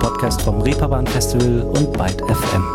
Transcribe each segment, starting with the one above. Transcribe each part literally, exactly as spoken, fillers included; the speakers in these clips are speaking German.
Podcast vom Reeperbahn Festival und Byte F M.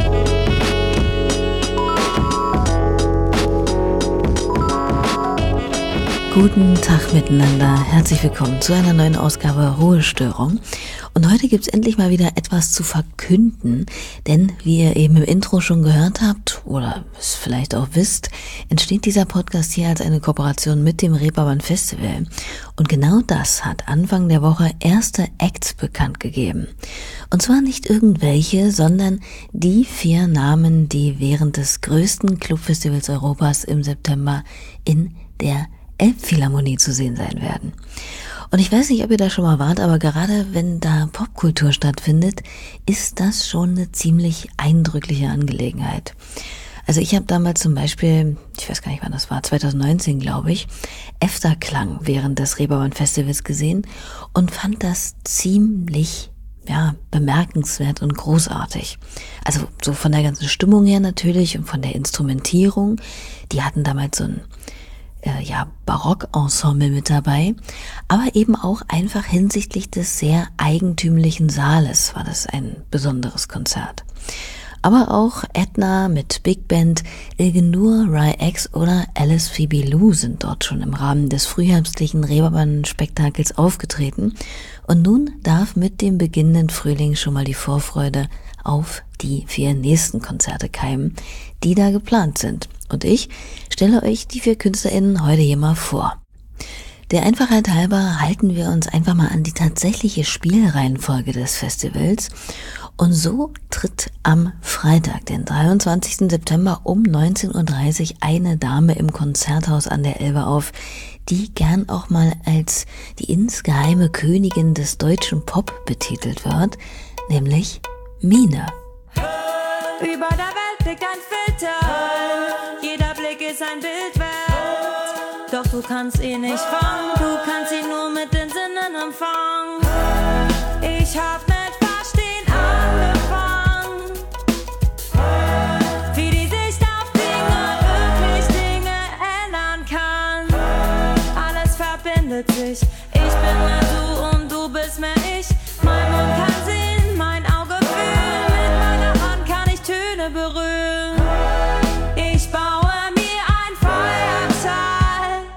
Guten Tag miteinander, herzlich willkommen zu einer neuen Ausgabe Ruhestörung. Und heute gibt's endlich mal wieder etwas zu verkünden, denn wie ihr eben im Intro schon gehört habt oder es vielleicht auch wisst, entsteht dieser Podcast hier als eine Kooperation mit dem Reeperbahn Festival. Und genau das hat Anfang der Woche erste Acts bekannt gegeben. Und zwar nicht irgendwelche, sondern die vier Namen, die während des größten Clubfestivals Europas im September in der Elbphilharmonie zu sehen sein werden. Und ich weiß nicht, ob ihr da schon mal wart, aber gerade wenn da Popkultur stattfindet, ist das schon eine ziemlich eindrückliche Angelegenheit. Also ich habe damals zum Beispiel, ich weiß gar nicht wann das war, zwanzig neunzehn glaube ich, Efterklang während des Reeperbahn Festivals gesehen und fand das ziemlich ja, bemerkenswert und großartig. Also so von der ganzen Stimmung her natürlich und von der Instrumentierung. Die hatten damals so ein Äh, ja, Barockensemble mit dabei, aber eben auch einfach hinsichtlich des sehr eigentümlichen Saales war das ein besonderes Konzert. Aber auch Edna mit Big Band, Ilgenur, Rai X oder Alice Phoebe Lou sind dort schon im Rahmen des frühherbstlichen Reeperbahn-Spektakels aufgetreten und nun darf mit dem beginnenden Frühling schon mal die Vorfreude auf die vier nächsten Konzerte keimen, die da geplant sind. Und ich stelle euch die vier KünstlerInnen heute hier mal vor. Der Einfachheit halber halten wir uns einfach mal an die tatsächliche Spielreihenfolge des Festivals. Und so tritt am Freitag, den dreiundzwanzigsten September um neunzehn Uhr dreißig eine Dame im Konzerthaus an der Elbe auf, die gern auch mal als die insgeheime Königin des deutschen Pop betitelt wird, nämlich Mine. Über der Welt liegt ein Filter, jeder Blick ist ein Bild wert. Doch du kannst ihn nicht fangen, du kannst ihn nur mit den Sinnen empfangen. Ich hab mit Verstehen angefangen, wie die Sicht auf Dinge wirklich Dinge ändern kann. Alles verbindet sich, ich bin mehr du und du bist mehr ich. Mein Mund kann sehen, mein Auge fühlen, mit meiner Hand kann ich Töne berühren. Ich baue mir ein Feuerzeug,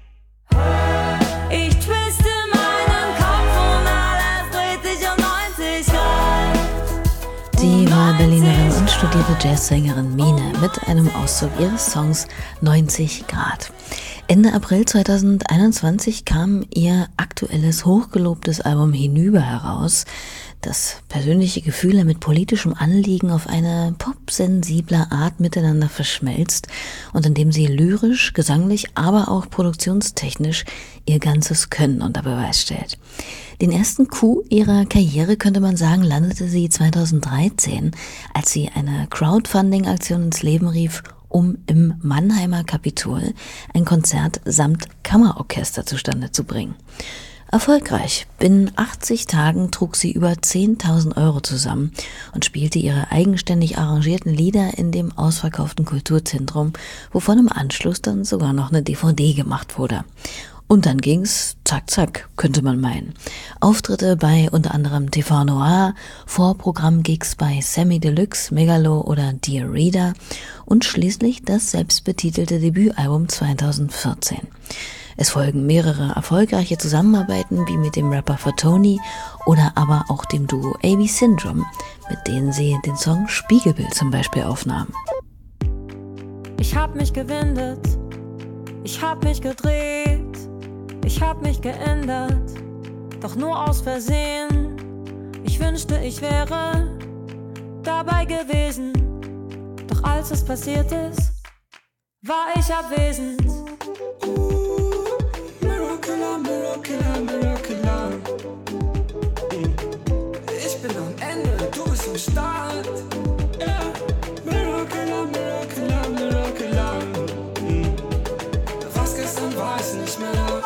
ich twiste meinen Kopf und alles dreht sich um neunzig Grad. Sie war Berlinerin und studierte Jazzsängerin Mine mit einem Auszug ihres Songs neunzig Grad. Ende April zweitausendeinundzwanzig kam ihr aktuelles, hochgelobtes Album Hinüber heraus, das persönliche Gefühle mit politischem Anliegen auf eine popsensible Art miteinander verschmelzt und in dem sie lyrisch, gesanglich, aber auch produktionstechnisch ihr ganzes Können unter Beweis stellt. Den ersten Coup ihrer Karriere, könnte man sagen, landete sie zweitausenddreizehn, als sie eine Crowdfunding-Aktion ins Leben rief, um im Mannheimer Kapitol ein Konzert samt Kammerorchester zustande zu bringen. Erfolgreich. Binnen achtzig Tagen trug sie über zehntausend Euro zusammen und spielte ihre eigenständig arrangierten Lieder in dem ausverkauften Kulturzentrum, wovon im Anschluss dann sogar noch eine D V D gemacht wurde. Und dann ging's zack, zack, könnte man meinen. Auftritte bei unter anderem T V Noir, Vorprogramm-Gigs bei Sammy Deluxe, Megalo oder Dear Reader und schließlich das selbstbetitelte Debütalbum zweitausendvierzehn. Es folgen mehrere erfolgreiche Zusammenarbeiten wie mit dem Rapper Fatoni oder aber auch dem Duo A B Syndrome, mit denen sie den Song Spiegelbild zum Beispiel aufnahmen. Ich hab mich gewindet, ich hab mich gedreht, ich hab mich geändert, doch nur aus Versehen. Ich wünschte, ich wäre dabei gewesen, doch als es passiert ist, war ich abwesend. Miracle, Miracle, Miracle. Ich bin am Ende, du bist am Start. Yeah. Miracle, Miracle, Miracle. Was gestern war, ist nicht mehr da.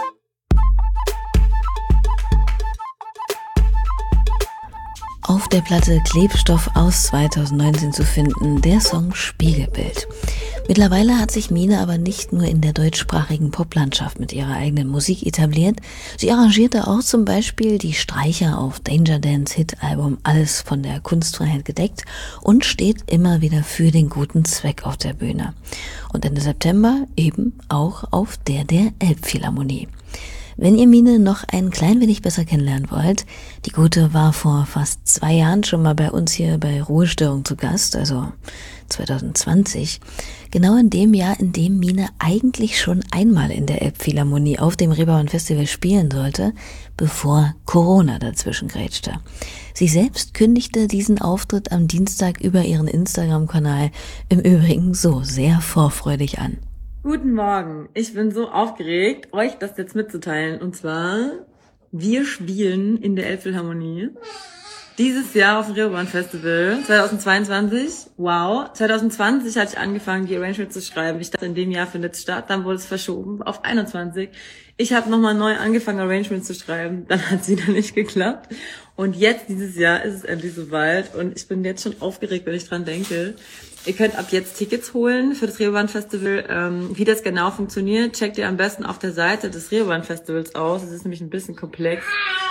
Auf der Platte Klebstoff aus zweitausendneunzehn zu finden, der Song Spiegelbild. Mittlerweile hat sich Mine aber nicht nur in der deutschsprachigen Poplandschaft mit ihrer eigenen Musik etabliert, sie arrangierte auch zum Beispiel die Streicher auf Danger Dans Hit-Album Alles von der Kunstfreiheit gedeckt und steht immer wieder für den guten Zweck auf der Bühne. Und Ende September eben auch auf der der Elbphilharmonie. Wenn ihr Mine noch ein klein wenig besser kennenlernen wollt, die Gute war vor fast zwei Jahren schon mal bei uns hier bei Ruhestörung zu Gast, also zwanzig zwanzig, genau in dem Jahr, in dem Mine eigentlich schon einmal in der Elbphilharmonie auf dem Reeperbahn Festival spielen sollte, bevor Corona dazwischen grätschte. Sie selbst kündigte diesen Auftritt am Dienstag über ihren Instagram-Kanal im Übrigen so sehr vorfreudig an. Guten Morgen, ich bin so aufgeregt, euch das jetzt mitzuteilen. Und zwar, wir spielen in der Elbphilharmonie dieses Jahr auf dem Reeperbahn Festival zweitausendzweiundzwanzig. Wow, zwanzig zwanzig hatte ich angefangen, die Arrangements zu schreiben. Ich dachte, in dem Jahr findet es statt, dann wurde es verschoben auf einundzwanzig. Ich habe nochmal neu angefangen, Arrangements zu schreiben, dann hat es wieder nicht geklappt. Und jetzt, dieses Jahr, ist es endlich soweit und ich bin jetzt schon aufgeregt, wenn ich dran denke. Ihr könnt ab jetzt Tickets holen für das Reeperbahn Festival. Ähm, wie das genau funktioniert, checkt ihr am besten auf der Seite des Reeperbahn Festivals aus. Es ist nämlich ein bisschen komplex.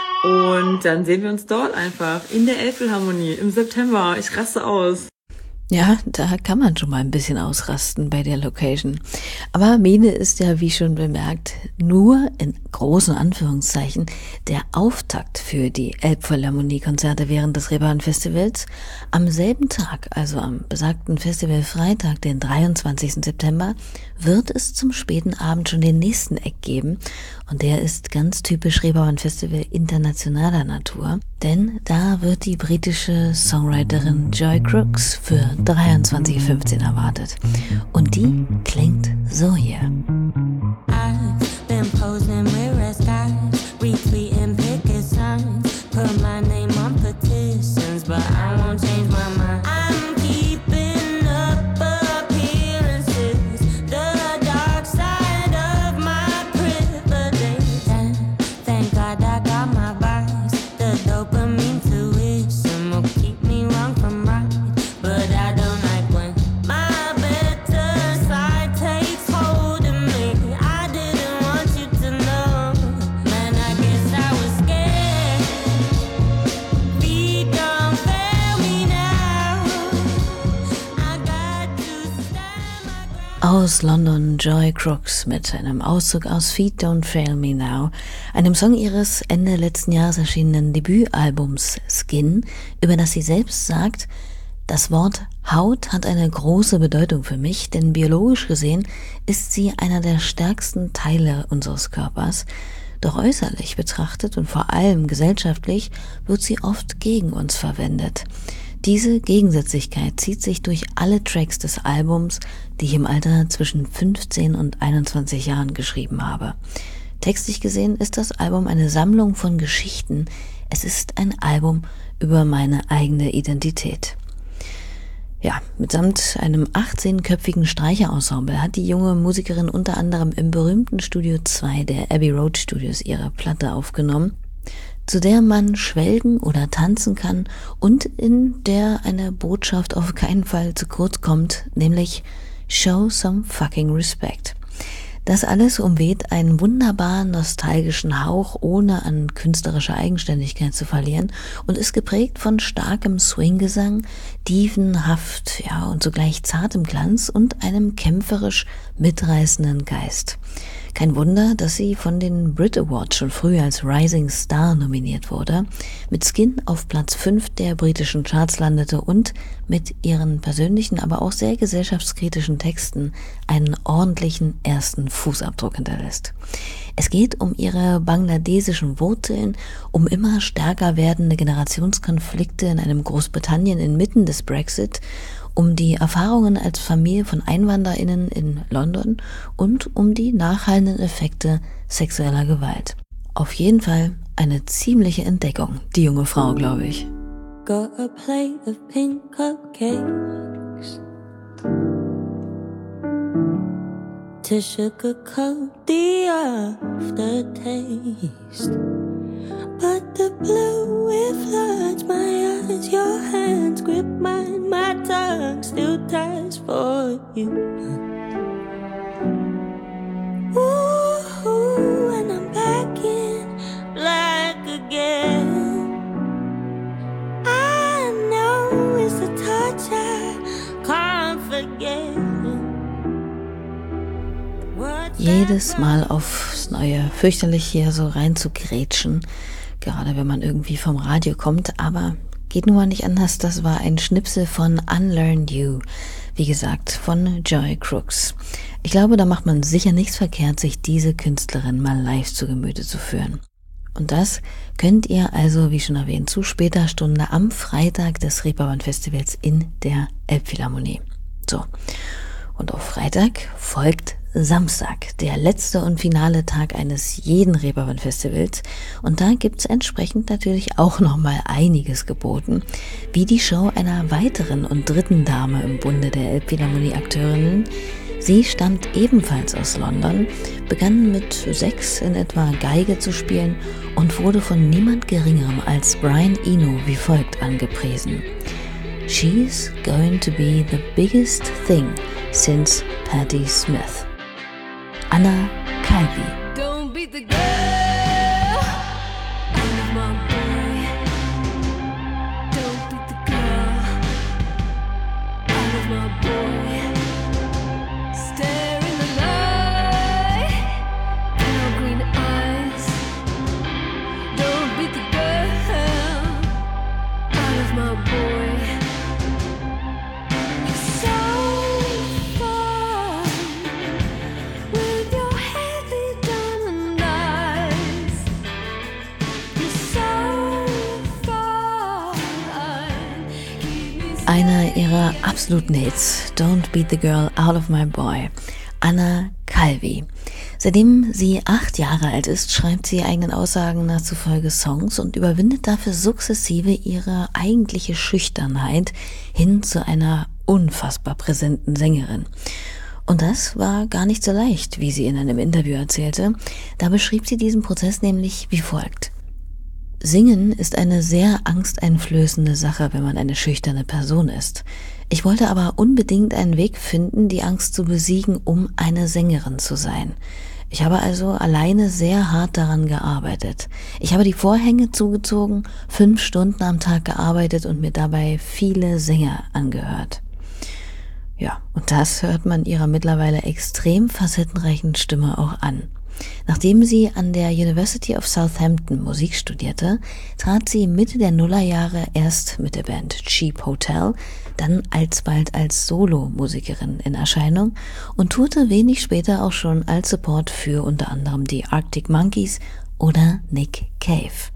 Und dann sehen wir uns dort einfach in der Elbphilharmonie im September. Ich raste aus. Ja, da kann man schon mal ein bisschen ausrasten bei der Location. Aber Mine ist ja, wie schon bemerkt, nur in großen Anführungszeichen der Auftakt für die Elbphilharmonie-Konzerte während des Reeperbahn Festivals. Am selben Tag, also am besagten Festival-Freitag, den dreiundzwanzigsten September, wird es zum späten Abend schon den nächsten Eck geben. Und der ist ganz typisch Reeperbahn Festival internationaler Natur. Denn da wird die britische Songwriterin Joy Crooks für dreiundzwanzig Uhr fünfzehn erwartet. Und die klingt so hier. I've been posing with red skies, retweeting picket signs, put my name on petitions, but I won't change my mind. I'm keeping up appearances, the dark side of my privilege. And thank God I got my vice, the dopamine tuition will keep me wrong from right, but I don't like when my better side takes hold of me. I didn't want you to know, man, I guess I was scared. Feet don't fail me now, I got to stand my ground. Aus London Joy Crooks mit einem Auszug aus Feet Don't Fail Me Now, einem Song ihres Ende letzten Jahres erschienenen Debütalbums Skin, über das sie selbst sagt: Das Wort Haut hat eine große Bedeutung für mich, denn biologisch gesehen ist sie einer der stärksten Teile unseres Körpers. Doch äußerlich betrachtet und vor allem gesellschaftlich wird sie oft gegen uns verwendet. Diese Gegensätzlichkeit zieht sich durch alle Tracks des Albums, die ich im Alter zwischen fünfzehn und einundzwanzig Jahren geschrieben habe. Textlich gesehen ist das Album eine Sammlung von Geschichten. Es ist ein Album über meine eigene Identität. Ja, mitsamt einem achtzehnköpfigen Streicherensemble hat die junge Musikerin unter anderem im berühmten Studio zwei der Abbey Road Studios ihre Platte aufgenommen, zu der man schwelgen oder tanzen kann und in der eine Botschaft auf keinen Fall zu kurz kommt, nämlich Show some fucking respect. Das alles umweht einen wunderbaren nostalgischen Hauch, ohne an künstlerischer Eigenständigkeit zu verlieren, und ist geprägt von starkem Swinggesang, dievenhaft, ja, und zugleich zartem Glanz und einem kämpferisch mitreißenden Geist. Kein Wunder, dass sie von den Brit Awards schon früh als Rising Star nominiert wurde, mit Skin auf Platz fünf der britischen Charts landete und mit ihren persönlichen, aber auch sehr gesellschaftskritischen Texten einen ordentlichen ersten Fußabdruck hinterlässt. Es geht um ihre bangladesischen Wurzeln, um immer stärker werdende Generationskonflikte in einem Großbritannien inmitten des Brexit, um die Erfahrungen als Familie von EinwanderInnen in London und um die nachhallenden Effekte sexueller Gewalt. Auf jeden Fall eine ziemliche Entdeckung, die junge Frau, glaube ich. Got a plate of pink cupcakes to sugarcoat the aftertaste, but the blue, it floods my eyes. as your hands grip mine, my tongue still ties for you. Ooh, and I'm back in black again. I know it's a touch I can't forget. Jedes Mal aufs Neue fürchterlich hier so rein zu grätschen, gerade wenn man irgendwie vom Radio kommt, aber geht nun mal nicht anders, das war ein Schnipsel von Unlearn You, wie gesagt, von Joy Crooks. Ich glaube, da macht man sicher nichts verkehrt, sich diese Künstlerin mal live zu Gemüte zu führen. Und das könnt ihr also, wie schon erwähnt, zu später Stunde am Freitag des Reeperbahn-Festivals in der Elbphilharmonie. So, und auf Freitag folgt Samstag, der letzte und finale Tag eines jeden Reeperbahn-Festivals. Und da gibt's entsprechend natürlich auch nochmal einiges geboten, wie die Show einer weiteren und dritten Dame im Bunde der Elbphilharmonie-Akteurinnen. Sie stammt ebenfalls aus London, begann mit sechs in etwa Geige zu spielen und wurde von niemand Geringerem als Brian Eno wie folgt angepriesen. She's going to be the biggest thing since Patti Smith. Anna Calvi. Don't beat the girl out of my boy. Don't beat the girl out of my boy. Stare in the light, pale green eyes. Don't beat the girl out of my boy. You're so far. With your heavy diamond eyes, you're so fine. Keep me Einer ihrer absoluten Hits, Don't Beat the Girl Out of My Boy, Anna Calvi. Seitdem sie acht Jahre alt ist, schreibt sie eigenen Aussagen nach zufolge Songs und überwindet dafür sukzessive ihre eigentliche Schüchternheit hin zu einer unfassbar präsenten Sängerin. Und das war gar nicht so leicht, wie sie in einem Interview erzählte. Da beschrieb sie diesen Prozess nämlich wie folgt. Singen ist eine sehr angsteinflößende Sache, wenn man eine schüchterne Person ist. Ich wollte aber unbedingt einen Weg finden, die Angst zu besiegen, um eine Sängerin zu sein. Ich habe also alleine sehr hart daran gearbeitet. Ich habe die Vorhänge zugezogen, fünf Stunden am Tag gearbeitet und mir dabei viele Sänger angehört. Ja, und das hört man ihrer mittlerweile extrem facettenreichen Stimme auch an. Nachdem sie an der University of Southampton Musik studierte, trat sie Mitte der Nullerjahre erst mit der Band Cheap Hotel, dann alsbald als Solo-Musikerin in Erscheinung und tourte wenig später auch schon als Support für unter anderem die Arctic Monkeys oder Nick Cave.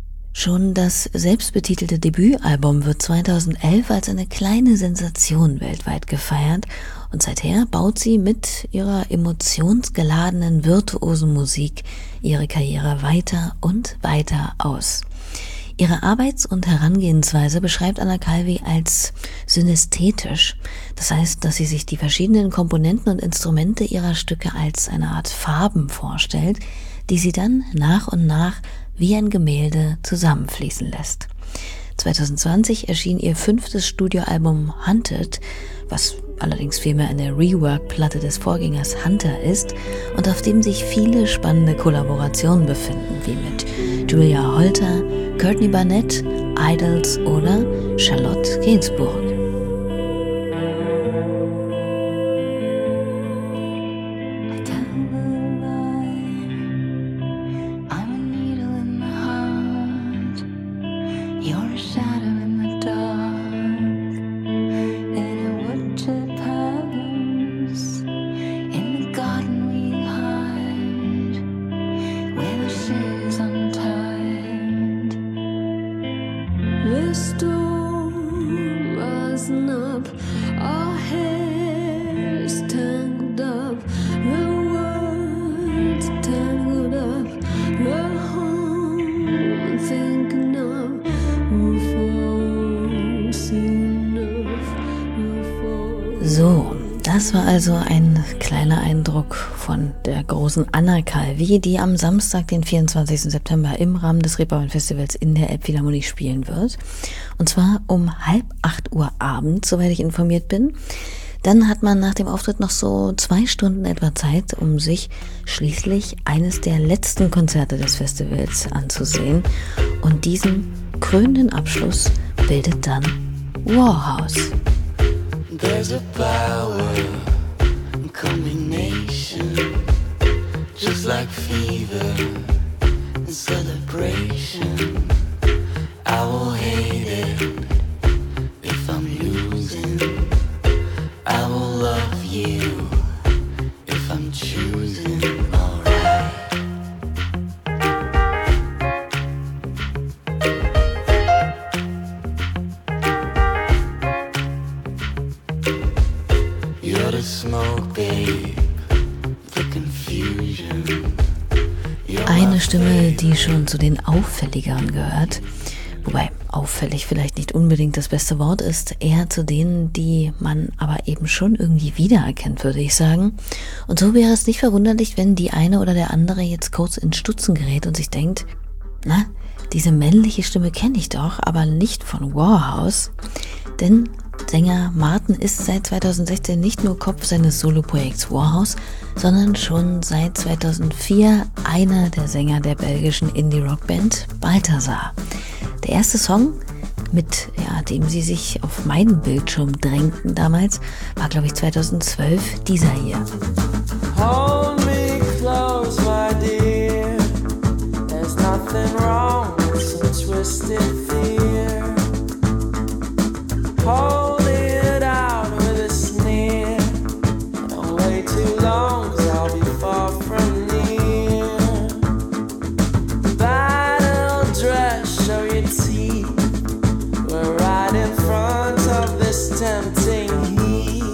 Schon das selbstbetitelte Debütalbum wird zweitausendelf als eine kleine Sensation weltweit gefeiert und seither baut sie mit ihrer emotionsgeladenen, virtuosen Musik ihre Karriere weiter und weiter aus. Ihre Arbeits- und Herangehensweise beschreibt Anna Calvi als synästhetisch. Das heißt, dass sie sich die verschiedenen Komponenten und Instrumente ihrer Stücke als eine Art Farben vorstellt, die sie dann nach und nach wie ein Gemälde zusammenfließen lässt. zweitausendzwanzig erschien ihr fünftes Studioalbum Hunted, was allerdings vielmehr eine Rework-Platte des Vorgängers Hunter ist und auf dem sich viele spannende Kollaborationen befinden, wie mit Julia Holter, Courtney Barnett, Idols oder Charlotte Gainsbourg. So, das war also ein kleiner Eindruck von der großen Anna Calvi, die am Samstag, den vierundzwanzigsten September im Rahmen des Reeperbahn Festivals in der Elbphilharmonie spielen wird. Und zwar um halb acht Uhr abends, soweit ich informiert bin. Dann hat man nach dem Auftritt noch so zwei Stunden etwa Zeit, um sich schließlich eines der letzten Konzerte des Festivals anzusehen. Und diesen krönenden Abschluss bildet dann Warhouse. There's a power in combination, just like fever and celebration. I will hate it if I'm losing. I will love you if I'm choosing. Alright. You're the smoke, babe, the confusion. You're Eine Stimme, die schon zu den auffälligeren gehört. Wobei auffällig vielleicht nicht unbedingt das beste Wort ist, eher zu denen, die man aber eben schon irgendwie wiedererkennt, würde ich sagen. Und so wäre es nicht verwunderlich, wenn die eine oder der andere jetzt kurz ins Stutzen gerät und sich denkt, na, diese männliche Stimme kenne ich doch, aber nicht von Warhouse. Denn Sänger Martin ist seit zweitausendsechzehn nicht nur Kopf seines Soloprojekts Warhouse, sondern schon seit zweitausendvier einer der Sänger der belgischen Indie-Rock-Band Balthazar. Der erste Song, mit ja, dem sie sich auf meinen Bildschirm drängten damals, war, glaube ich, zweitausendzwölf dieser hier. Hold me close, my dear. There's nothing wrong with some twisted fear. Hold it out with a sneer. Don't wait too long, 'cause I'll be far from near. Battle dress, show your teeth. We're right in front of this tempting heat.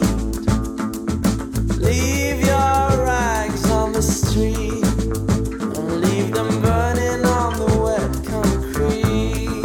Leave your rags on the street and leave them burning on the wet concrete.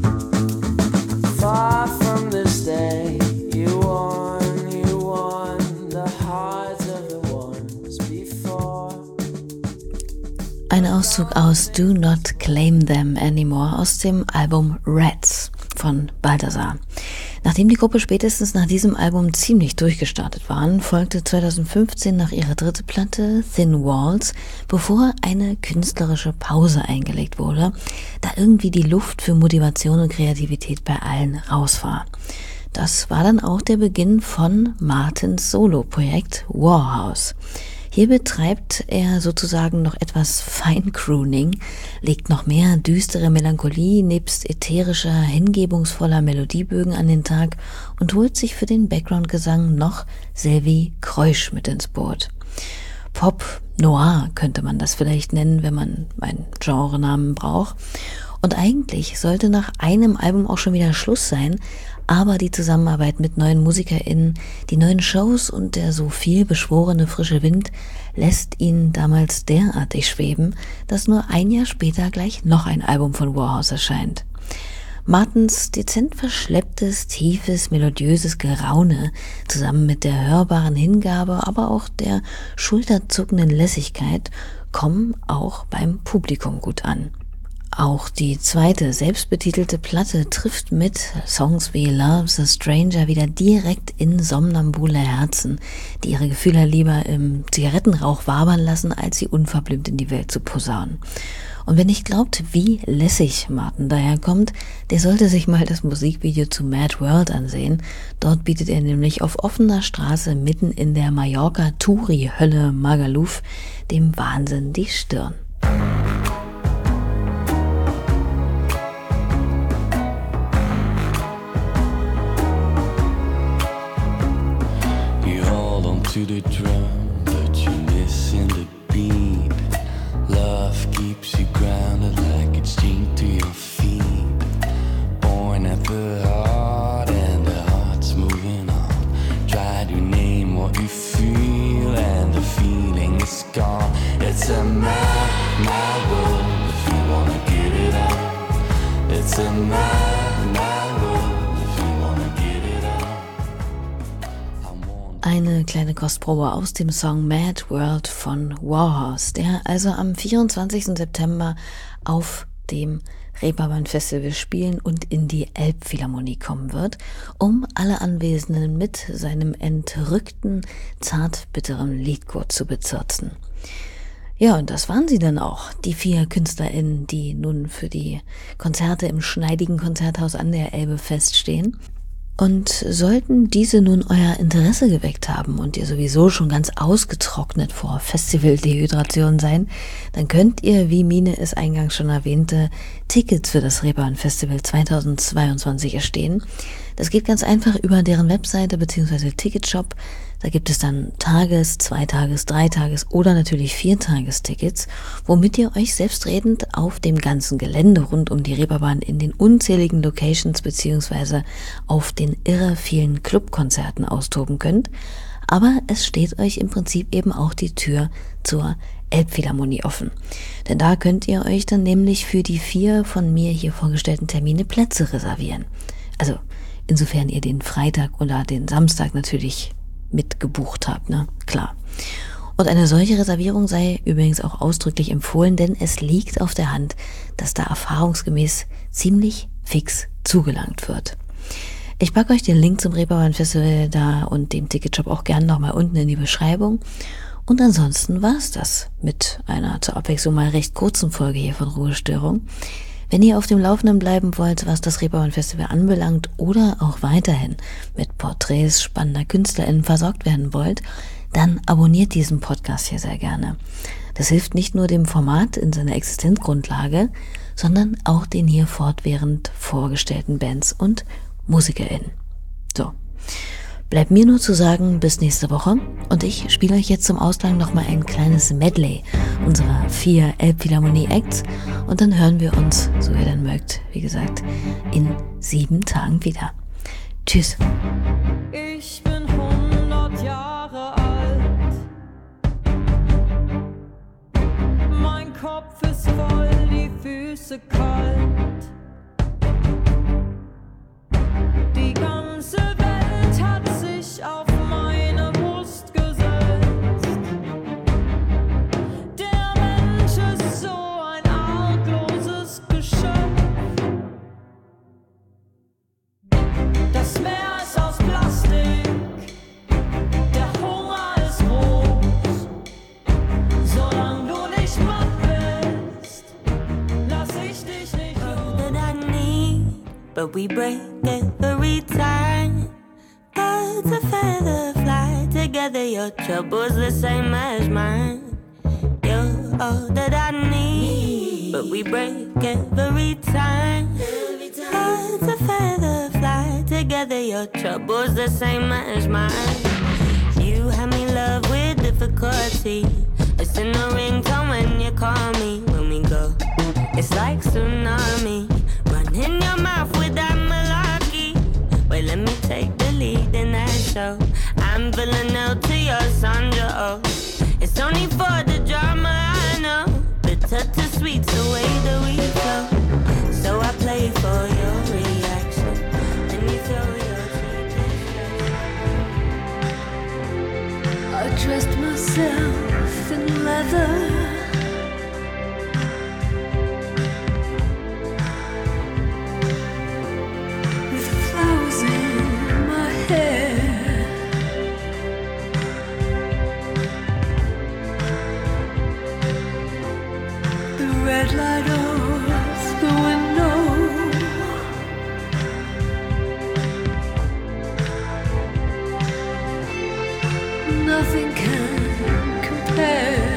Far from this day, you won, you won the hearts of the ones before. Ein Auszug aus Do Not Claim Them Anymore aus dem Album Rats von Balthazar. Nachdem die Gruppe spätestens nach diesem Album ziemlich durchgestartet waren, folgte zweitausendfünfzehn noch ihre dritte Platte Thin Walls, bevor eine künstlerische Pause eingelegt wurde, da irgendwie die Luft für Motivation und Kreativität bei allen raus war. Das war dann auch der Beginn von Martins Solo-Projekt Warhouse. Hier betreibt er sozusagen noch etwas Feincruning, legt noch mehr düstere Melancholie nebst ätherischer, hingebungsvoller Melodiebögen an den Tag und holt sich für den Background-Gesang noch Sylvie Kreusch mit ins Boot. Pop Noir könnte man das vielleicht nennen, wenn man einen Genrenamen braucht. Und eigentlich sollte nach einem Album auch schon wieder Schluss sein, aber die Zusammenarbeit mit neuen MusikerInnen, die neuen Shows und der so viel beschworene frische Wind lässt ihn damals derartig schweben, dass nur ein Jahr später gleich noch ein Album von Warhouse erscheint. Martins dezent verschlepptes, tiefes, melodiöses Geraune zusammen mit der hörbaren Hingabe, aber auch der schulterzuckenden Lässigkeit kommen auch beim Publikum gut an. Auch die zweite, selbstbetitelte Platte trifft mit Songs wie Love's a Stranger wieder direkt in somnambule Herzen, die ihre Gefühle lieber im Zigarettenrauch wabern lassen, als sie unverblümt in die Welt zu posaunen. Und wer nicht glaubt, wie lässig Martin daherkommt, der sollte sich mal das Musikvideo zu Mad World ansehen. Dort bietet er nämlich auf offener Straße mitten in der Mallorca-Touri-Hölle Magaluf dem Wahnsinn die Stirn. To the drum, but you listen to beat. Love keeps you grounded like it's chained to your feet. Born at the heart and the heart's moving on. Try to name what you feel and the feeling is gone. It's a mad, mad world if you wanna get it on. It's a mad, mad world if you wanna get it on. eine kleine Kostprobe aus dem Song Mad World von Warhorse, der also am vierundzwanzigsten September auf dem Reeperbahn Festival spielen und in die Elbphilharmonie kommen wird, um alle Anwesenden mit seinem entrückten, zartbitteren Liedgut zu bezirzen. Ja, und das waren sie dann auch, die vier KünstlerInnen, die nun für die Konzerte im schneidigen Konzerthaus an der Elbe feststehen. Und sollten diese nun euer Interesse geweckt haben und ihr sowieso schon ganz ausgetrocknet vor Festivaldehydration sein, dann könnt ihr, wie Mine es eingangs schon erwähnte, Tickets für das Reeperbahn Festival zweitausendzweiundzwanzig erstehen. Das geht ganz einfach über deren Webseite bzw. Ticketshop. Da gibt es dann Tages-, Zweitages-, Dreitages- oder natürlich Viertagestickets, womit ihr euch selbstredend auf dem ganzen Gelände rund um die Reeperbahn in den unzähligen Locations bzw. auf den irre vielen Clubkonzerten austoben könnt. Aber es steht euch im Prinzip eben auch die Tür zur Elbphilharmonie offen. Denn da könnt ihr euch dann nämlich für die vier von mir hier vorgestellten Termine Plätze reservieren. Also insofern ihr den Freitag oder den Samstag natürlich mitgebucht habt, ne? Klar. Und eine solche Reservierung sei übrigens auch ausdrücklich empfohlen, denn es liegt auf der Hand, dass da erfahrungsgemäß ziemlich fix zugelangt wird. Ich packe euch den Link zum Reeperbahn Festival da und dem Ticketshop auch gerne nochmal unten in die Beschreibung. Und ansonsten war's das mit einer zur Abwechslung mal recht kurzen Folge hier von Ruhestörung. Wenn ihr auf dem Laufenden bleiben wollt, was das Reeperbahn Festival anbelangt oder auch weiterhin mit Porträts spannender KünstlerInnen versorgt werden wollt, dann abonniert diesen Podcast hier sehr gerne. Das hilft nicht nur dem Format in seiner Existenzgrundlage, sondern auch den hier fortwährend vorgestellten Bands und MusikerInnen. So. Bleibt mir nur zu sagen, bis nächste Woche und ich spiele euch jetzt zum Ausklang nochmal ein kleines Medley unserer vier Elbphilharmonie-Acts und dann hören wir uns, so ihr dann mögt, wie gesagt, in sieben Tagen wieder. Tschüss. Ich bin hundert Jahre alt. Mein Kopf ist voll, die Füße kalt. Die ganze Welt hat sich auf meine Brust gesetzt. Der Mensch ist so ein argloses Geschöpf. Das Meer ist aus Plastik, der Hunger ist groß. Solange du nicht matt bist, lass ich dich nicht los. That I need, but we break every time. Birds of feather fly together. Your trouble's the same as mine. You're all that I need, but we break every time. Birds of feather fly together. Your trouble's the same as mine. You have me love with difficulty. It's in the ringtone when you call me. When we go, it's like tsunami. Run in your mouth with that malarkey. Wait, let me take the lead in that show. I'm Villanelle to your Sandra Oh. It's only for the drama, I know. Bitter to sweet's the way that we flow. So I play for your reaction, and you throw your teeth. I dressed myself in leather. With flowers in my hair. The red light of the window. Nothing can compare.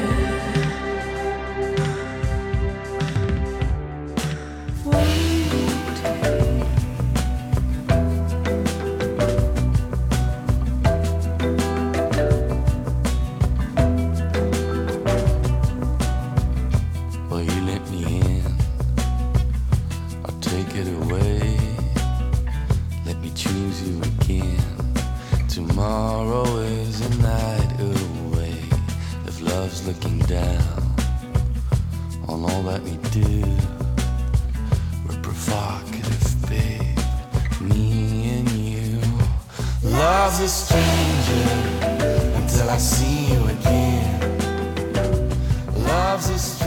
Well, you let me in, I'll take it away. Let me choose you again. Tomorrow is a night away. If love's looking down on all that we do, we're provocative, babe. Me and you. Love's a stranger see you again. Love's a